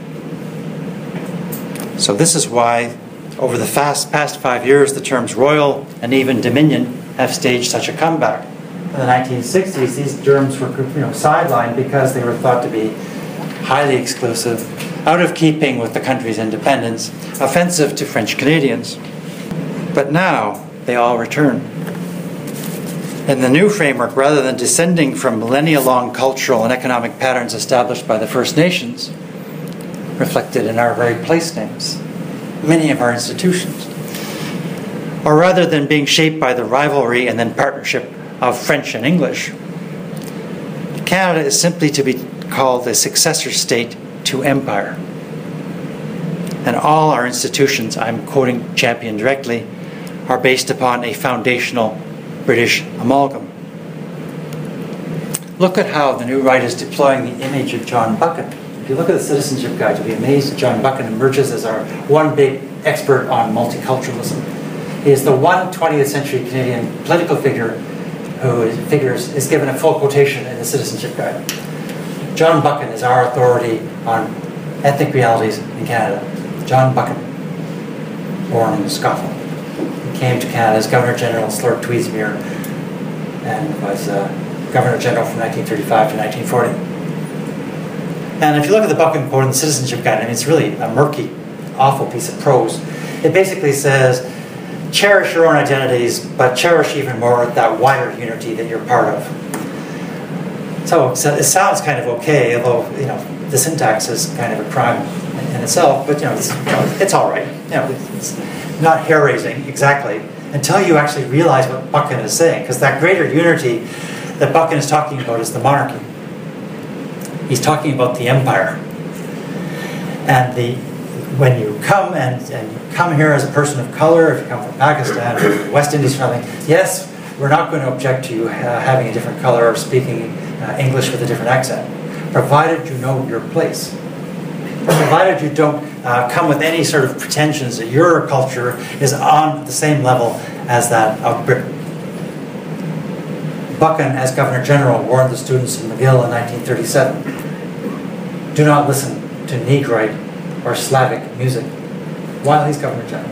So this is why over the fast, past five years the terms royal and even dominion have staged such a comeback. In the nineteen sixties, these terms were you know, sidelined because they were thought to be highly exclusive, out of keeping with the country's independence, offensive to French Canadians. But now they all return. In the new framework, rather than descending from millennia-long cultural and economic patterns established by the First Nations, reflected in our very place names, many of our institutions, or rather than being shaped by the rivalry and then partnership of French and English, Canada is simply to be called a successor state to empire. And all our institutions, I'm quoting Champion directly, are based upon a foundational British amalgam. Look at how the new right is deploying the image of John Buchan. If you look at the Citizenship Guide, you'll be amazed that John Buchan emerges as our one big expert on multiculturalism. He is the one twentieth century Canadian political figure who is, figures, is given a full quotation in the Citizenship Guide. John Buchan is our authority on ethnic realities in Canada. John Buchan, born in Scotland. He came to Canada as Governor-General of Lord Tweedsmuir and was uh, Governor-General from nineteen thirty-five to nineteen forty. And if you look at the Buchan quote in the Citizenship Guide, I mean, it's really a murky, awful piece of prose. It basically says, cherish your own identities, but cherish even more that wider unity that you're part of. So, so it sounds kind of okay, although you know the syntax is kind of a crime in, in itself. But you know, it's, you know, it's all right. You know, it's not hair-raising exactly until you actually realize what Buchan is saying, because that greater unity that Buchan is talking about is the monarchy. He's talking about the empire, and the when you come and, and you come here as a person of color, if you come from Pakistan or West Indies or something, yes, we're not going to object to you uh, having a different color or speaking uh, English with a different accent, provided you know your place. Provided you don't uh, come with any sort of pretensions that your culture is on the same level as that of Britain. Buchan, as Governor General, warned the students in McGill in nineteen thirty-seven, do not listen to Negroid or Slavic music while he's Governor General.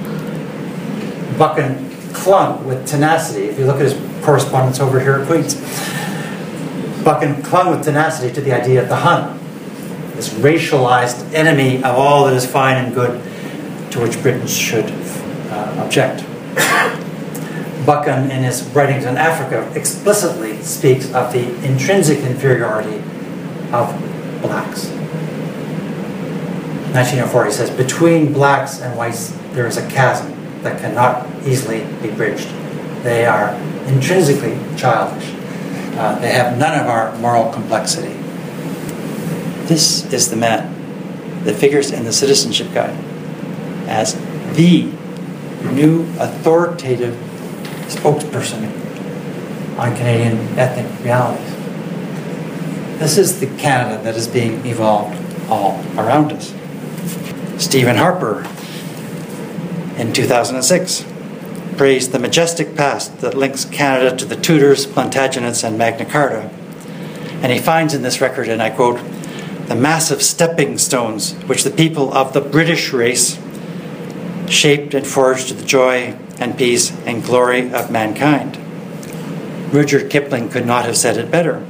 Buchan clung with tenacity, if you look at his correspondence over here at Queen's, Buchan clung with tenacity to the idea of the Hun, this racialized enemy of all that is fine and good to which Britain should uh, object. Buchan, in his writings on Africa, explicitly speaks of the intrinsic inferiority of blacks. nineteen oh four, he says, between blacks and whites there is a chasm that cannot easily be bridged. They are intrinsically childish. Uh, they have none of our moral complexity. This is the man that figures in the Citizenship Guide as the new authoritative spokesperson on Canadian ethnic realities. This is the Canada that is being evolved all around us. Stephen Harper, in two thousand six, praised the majestic past that links Canada to the Tudors, Plantagenets, and Magna Carta. And he finds in this record, and I quote, the massive stepping stones which the people of the British race shaped and forged to the joy and peace and glory of mankind. Rudyard Kipling could not have said it better.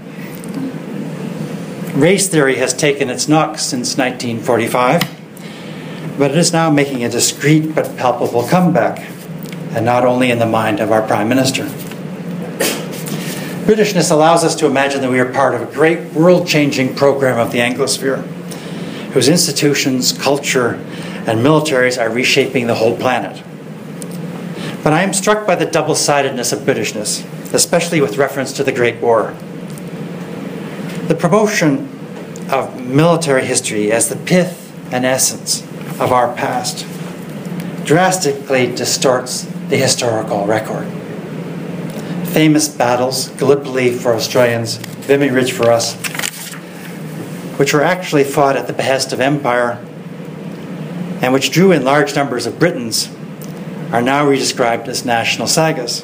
Race theory has taken its knocks since nineteen forty-five, but it is now making a discreet but palpable comeback, and not only in the mind of our Prime Minister. Britishness allows us to imagine that we are part of a great world-changing program of the Anglosphere, whose institutions, culture, and militaries are reshaping the whole planet. But I am struck by the double-sidedness of Britishness, especially with reference to the Great War. The promotion of military history as the pith and essence of our past drastically distorts the historical record. famous battles, Gallipoli for Australians, Vimy Ridge for us, which were actually fought at the behest of empire and which drew in large numbers of Britons, are now redescribed as national sagas.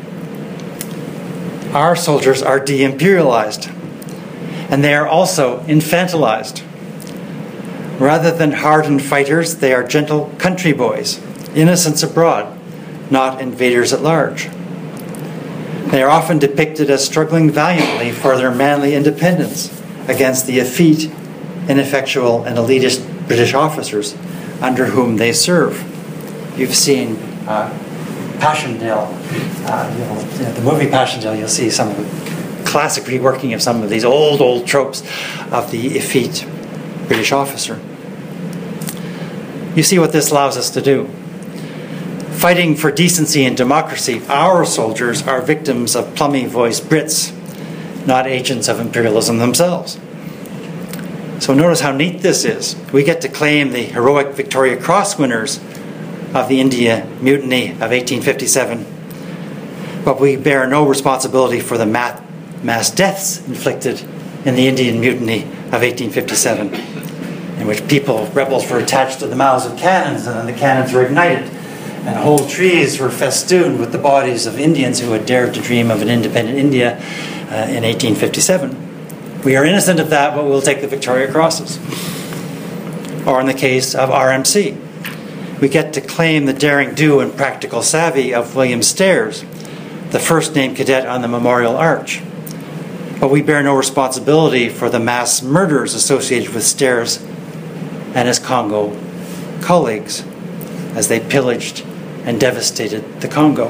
Our soldiers are de-imperialized, and they are also infantilized. Rather than hardened fighters, they are gentle country boys, innocents abroad, not invaders at large. They are often depicted as struggling valiantly for their manly independence against the effete, ineffectual, and elitist British officers under whom they serve. You've seen uh, Passchendaele, uh, you know, you know, the movie Passchendaele, you'll see some of the classic reworking of some of these old, old tropes of the effete British officer. You see what this allows us to do. Fighting for decency and democracy, our soldiers are victims of plummy-voiced Brits, not agents of imperialism themselves. So notice how neat this is. We get to claim the heroic Victoria Cross winners of the India Mutiny of eighteen fifty-seven, but we bear no responsibility for the mass deaths inflicted in the Indian Mutiny of eighteen fifty-seven, in which people, rebels, were attached to the mouths of cannons, and then the cannons were ignited, and whole trees were festooned with the bodies of Indians who had dared to dream of an independent India uh, in eighteen fifty-seven. We are innocent of that, but we'll take the Victoria Crosses. Or in the case of R M C, we get to claim the daring do and practical savvy of William Stairs, the first named cadet on the Memorial Arch. But we bear no responsibility for the mass murders associated with Stairs and his Congo colleagues as they pillaged and devastated the Congo.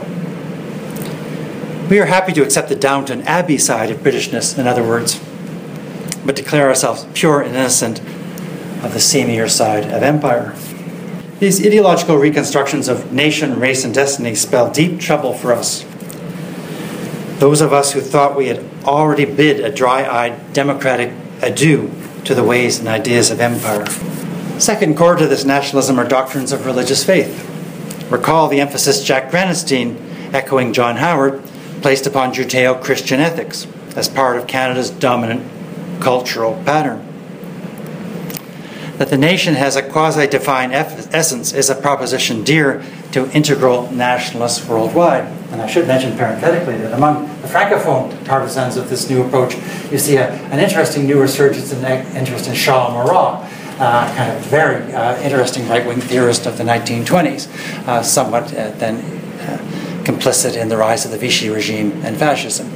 We are happy to accept the Downton Abbey side of Britishness, in other words, but declare ourselves pure and innocent of the seamier side of empire. These ideological reconstructions of nation, race, and destiny spell deep trouble for us. Those of us who thought we had already bid a dry-eyed democratic adieu to the ways and ideas of empire. Second core to this nationalism are doctrines of religious faith. Recall the emphasis Jack Granatstein, echoing John Howard, placed upon Judeo-Christian ethics as part of Canada's dominant cultural pattern. That the nation has a quasi-defined essence is a proposition dear to integral nationalists worldwide. And I should mention parenthetically that among the Francophone partisans of this new approach, you see a, an interesting new resurgence in interest in Charles Maurras, uh, kind of very uh, interesting right-wing theorist of the nineteen twenties, uh, somewhat uh, then uh, complicit in the rise of the Vichy regime and fascism.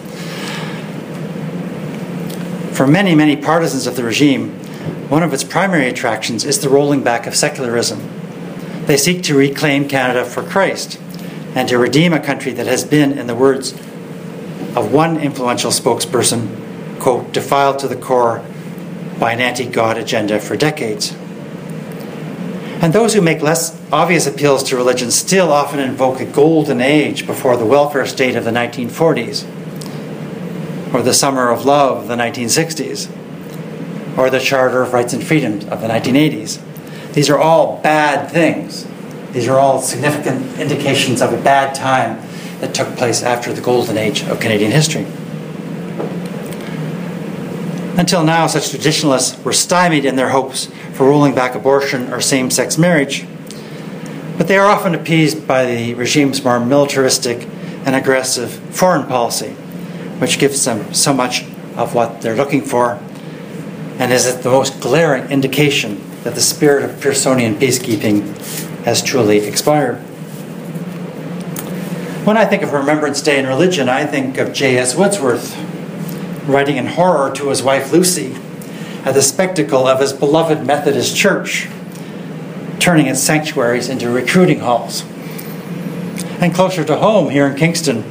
For many, many partisans of the regime, one of its primary attractions is the rolling back of secularism. They seek to reclaim Canada for Christ and to redeem a country that has been, in the words of one influential spokesperson, quote, defiled to the core by an anti-God agenda for decades. And those who make less obvious appeals to religion still often invoke a golden age before the welfare state of the nineteen forties, or the summer of love of the nineteen sixties, or the Charter of Rights and Freedoms of the nineteen eighties. These are all bad things. These are all significant indications of a bad time that took place after the golden age of Canadian history. Until now, such traditionalists were stymied in their hopes for rolling back abortion or same-sex marriage, but they are often appeased by the regime's more militaristic and aggressive foreign policy, which gives them so much of what they're looking for, and is the most glaring indication that the spirit of Pearsonian peacekeeping has truly expired. When I think of Remembrance Day in religion, I think of J S Wordsworth writing in horror to his wife Lucy at the spectacle of his beloved Methodist church turning its sanctuaries into recruiting halls. And closer to home, here in Kingston,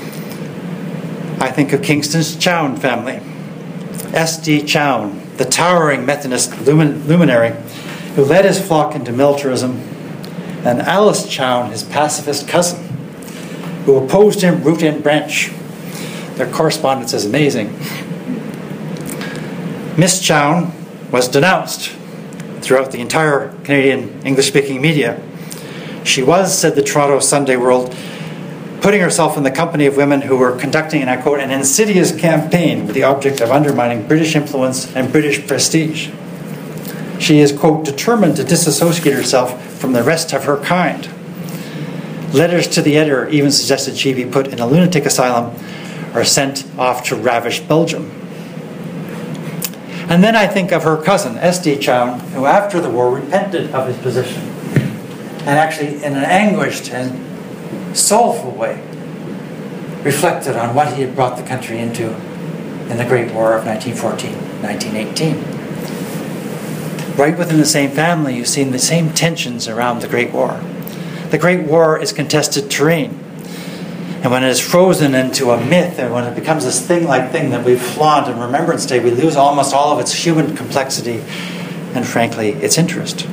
I think of Kingston's Chown family. S D Chown, the towering Methodist lumin- luminary who led his flock into militarism, and Alice Chown, his pacifist cousin, who opposed him root and branch. Their correspondence is amazing. Miss Chown was denounced throughout the entire Canadian English-speaking media. She was, said the Toronto Sunday World, putting herself in the company of women who were conducting, and I quote, an insidious campaign with the object of undermining British influence and British prestige. She is, quote, determined to disassociate herself from the rest of her kind. Letters to the editor even suggested she be put in a lunatic asylum or sent off to ravish Belgium. And then I think of her cousin, S D Chown, who after the war repented of his position and actually in an anguished and soulful way reflected on what he had brought the country into in the Great War of nineteen fourteen nineteen eighteen. Right within the same family, you've seen the same tensions around the Great War. The Great War is contested terrain. And when it is frozen into a myth, and when it becomes this thing-like thing that we flaunt on Remembrance Day, we lose almost all of its human complexity and, frankly, its interest.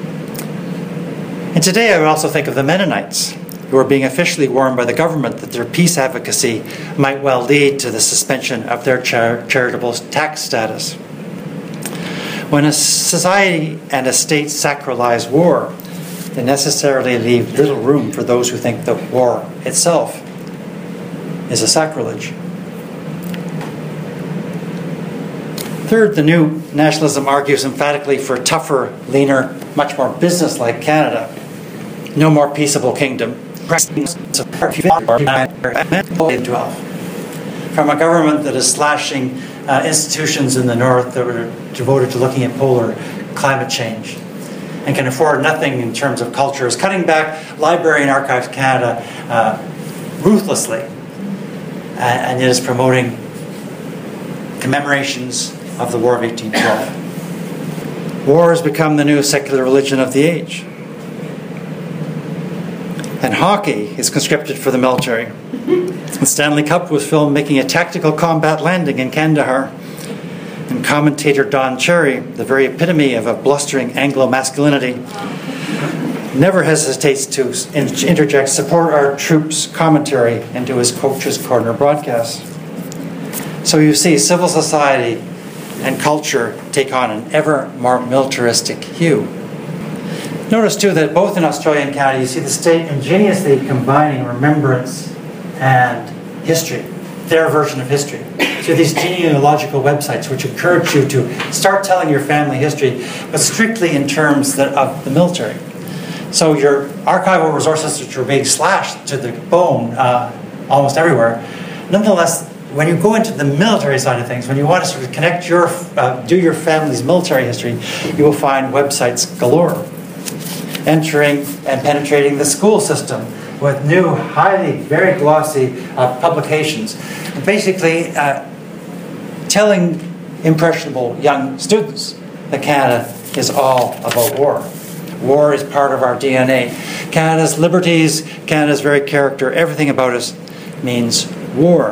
And today I would also think of the Mennonites, who are being officially warned by the government that their peace advocacy might well lead to the suspension of their char- charitable tax status. When a society and a state sacralize war, they necessarily leave little room for those who think that war itself is a sacrilege. Third, the new nationalism argues emphatically for tougher, leaner, much more business-like Canada. No more peaceable kingdom. From a government that is slashing uh, institutions in the north that are devoted to looking at polar climate change and can afford nothing in terms of culture, is cutting back Library and Archives Canada uh, ruthlessly, and, and it is promoting commemorations of the War of eighteen twelve. War has become the new secular religion of the age. And hockey is conscripted for the military. The Stanley Cup was filmed making a tactical combat landing in Kandahar. And commentator Don Cherry, the very epitome of a blustering Anglo-masculinity, never hesitates to interject support our troops' commentary into his Coach's Corner broadcast. So you see, civil society and culture take on an ever more militaristic hue. Notice, too, that both in Australia and Canada, you see the state ingeniously combining remembrance and history, their version of history. So these genealogical websites which encourage you to start telling your family history, but strictly in terms that, of the military. So your archival resources, which are being slashed to the bone uh, almost everywhere, nonetheless, when you go into the military side of things, when you want to sort of connect your, uh, do your family's military history, you will find websites galore. Entering and penetrating the school system with new, highly, very glossy uh, publications. And basically uh, telling impressionable young students that Canada is all about war. War is part of our D N A. Canada's liberties, Canada's very character, everything about us means war.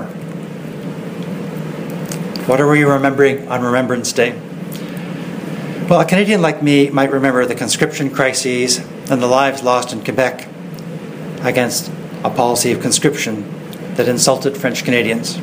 What are we remembering on Remembrance Day? Well, a Canadian like me might remember the conscription crises and the lives lost in Quebec against a policy of conscription that insulted French Canadians.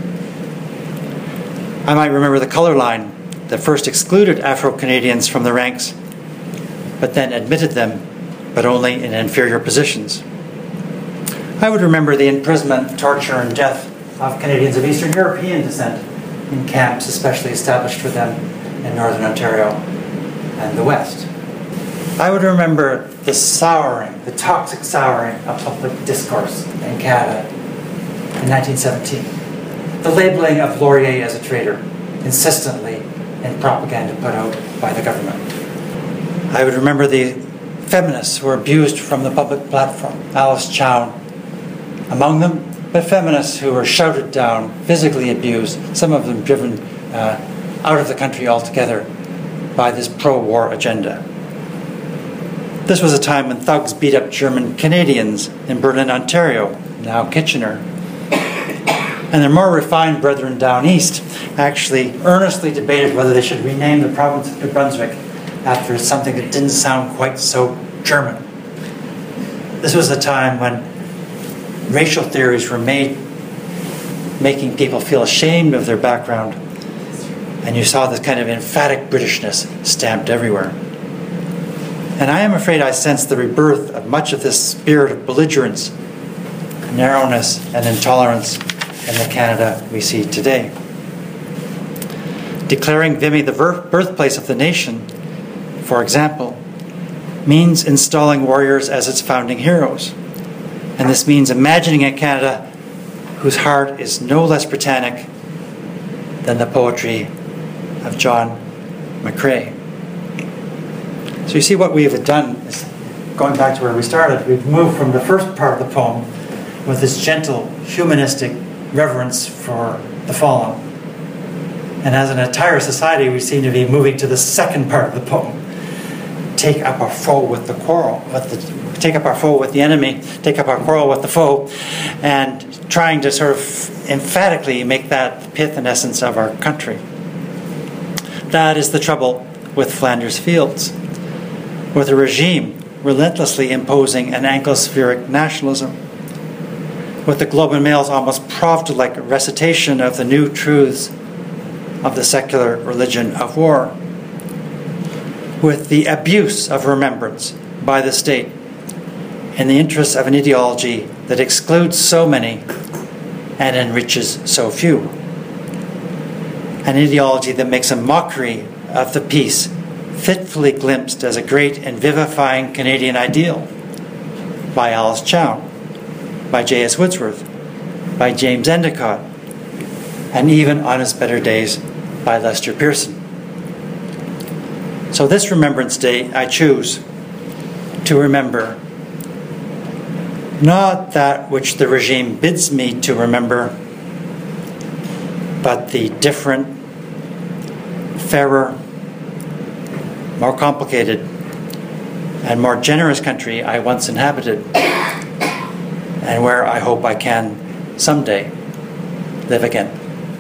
I might remember the colour line that first excluded Afro-Canadians from the ranks, but then admitted them, but only in inferior positions. I would remember the imprisonment, torture, and death of Canadians of Eastern European descent in camps especially established for them in Northern Ontario and the West. I would remember the souring, the toxic souring of public discourse in Canada in nineteen seventeen. The labeling of Laurier as a traitor, insistently in propaganda put out by the government. I would remember the feminists who were abused from the public platform, Alice Chown among them, but feminists who were shouted down, physically abused, some of them driven uh, out of the country altogether by this pro-war agenda. This was a time when thugs beat up German Canadians in Berlin, Ontario, now Kitchener. And their more refined brethren down east actually earnestly debated whether they should rename the province of New Brunswick after something that didn't sound quite so German. This was a time when racial theories were made, making people feel ashamed of their background. And you saw this kind of emphatic Britishness stamped everywhere. And I am afraid I sense the rebirth of much of this spirit of belligerence narrowness, and intolerance in the Canada we see today. Declaring Vimy the birthplace of the nation, for example, means installing warriors as its founding heroes. And this means imagining a Canada whose heart is no less Britannic than the poetry of John McCrae. So you see what we have done is, going back to where we started, we've moved from the first part of the poem with this gentle, humanistic reverence for the fallen. And as an entire society, we seem to be moving to the second part of the poem. Take up our foe with the quarrel, with the, take up our foe with the enemy, take up our quarrel with the foe, and trying to sort of emphatically make that the pith and essence of our country. That is the trouble with Flanders Fields, with a regime relentlessly imposing an Anglo-spheric nationalism, with the Globe and Mail's almost Proust-like recitation of the new truths of the secular religion of war, with the abuse of remembrance by the state in the interests of an ideology that excludes so many and enriches so few. An ideology that makes a mockery of the peace fitfully glimpsed as a great and vivifying Canadian ideal by Alice Chow, by J S Wordsworth, by James Endicott, and even on his better days by Lester Pearson. So this Remembrance Day, I choose to remember not that which the regime bids me to remember, but the different, fairer, more complicated, and more generous country I once inhabited, and where I hope I can someday live again.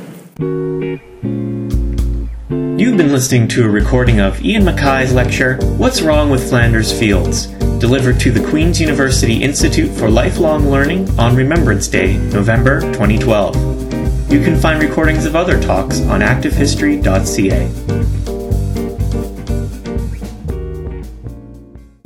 You've been listening to a recording of Ian Mackay's lecture, What's Wrong with Flanders Fields?, delivered to the Queen's University Institute for Lifelong Learning on Remembrance Day, November twenty twelve. You can find recordings of other talks on active history dot c a.